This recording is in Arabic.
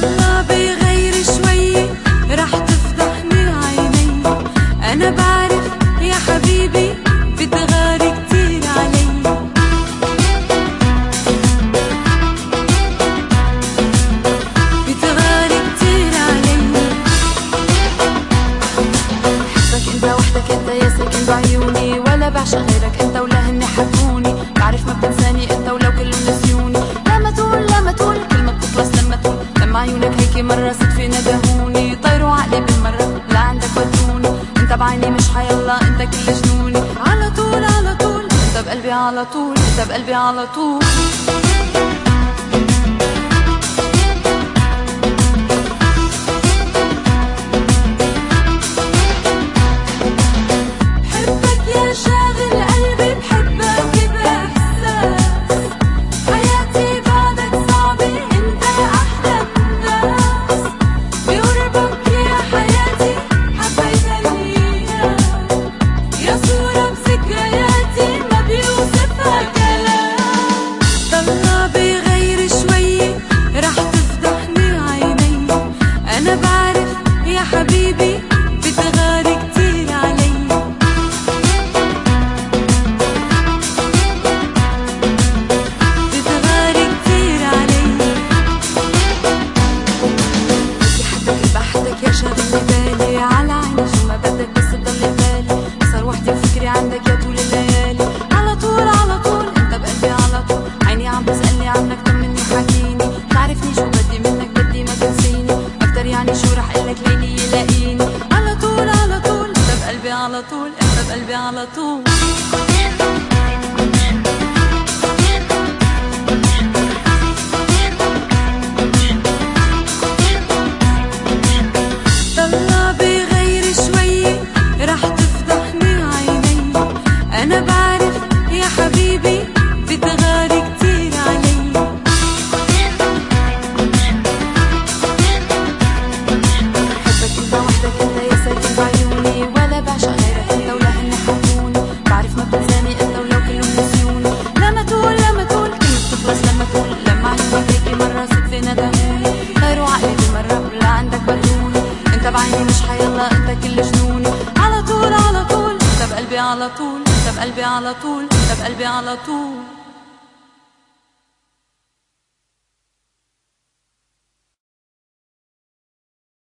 طلع بغير شوي رح تفضحني عيني. أنا بعرف يا حبيبي بتغاري كتير علي. بتغاري كتير علي. بحبك انت وحدك، انت يا ساكن بعيوني، ولا بعشق غيرك انت ولا هني حبوني. بعرف ما بتنساني انت ولو كلهم نسيوني. لما تقول كلمة بتخلص لما تقول. لما عيونك هيك مرة صدفة ندهوني، طيروا عقلي بالمرة لعندك ودوني. انت بعيني مش حيالله انت كل جنوني. على طول على طول انت بقلبي على طول، انت بقلبي على طول. أنا بعرف يا حبيبي بتغاري كتير علي. بتغاري كتير علي. بدي حدك بحدك يا شاغل بالي، على عيني شو ما بدك بس تضل بالي. صار وحدي وفكري عندك يا طول الليالي. على طول على طول انت بقلبي على طول. عيني عم بسألني عنك طمني حكيني. تعرفني شو بدي منك بدي ما تنسيني. يعني شو رح قلك ليلي يلاقيني. على طول على طول انت بقلبي على طول، انت بقلبي على طول. طلع بغير شوي رح تفضحني عيني. انا بعرف يا حبيبي بتغاري كتير علي. انت بعيني مش حيالله انت كل جنوني. على طول على طول انت بقلبي على طول، انت بقلبي على طول، انت بقلبي على طول.